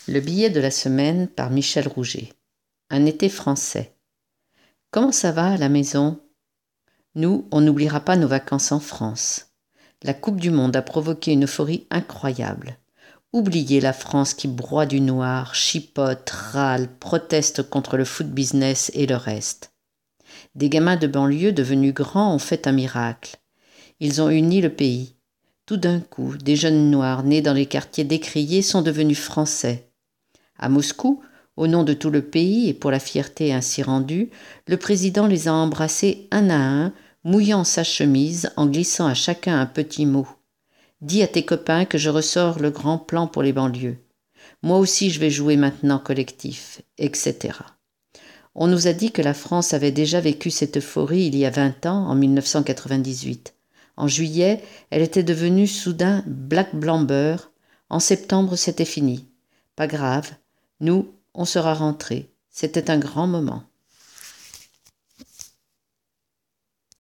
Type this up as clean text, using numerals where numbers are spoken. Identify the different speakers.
Speaker 1: Le billet de la semaine par Michel Rouget. Un été français. Comment ça va à la maison? Nous, on n'oubliera pas nos vacances en France. La Coupe du Monde a provoqué une euphorie incroyable. Oubliez la France qui broie du noir, chipote, râle, proteste contre le foot business et le reste. Des gamins de banlieue devenus grands ont fait un miracle. Ils ont uni le pays. Tout d'un coup, des jeunes noirs nés dans les quartiers décriés sont devenus français. À Moscou, au nom de tout le pays et pour la fierté ainsi rendue, le président les a embrassés un à un, mouillant sa chemise en glissant à chacun un petit mot. Dis à tes copains que je ressors le grand plan pour les banlieues. Moi aussi je vais jouer maintenant collectif, etc. On nous a dit que la France avait déjà vécu cette euphorie il y a 20 ans, en 1998. En juillet, elle était devenue soudain Black Blamber. En septembre, c'était fini. Pas grave, nous, on sera rentrés. C'était un grand moment.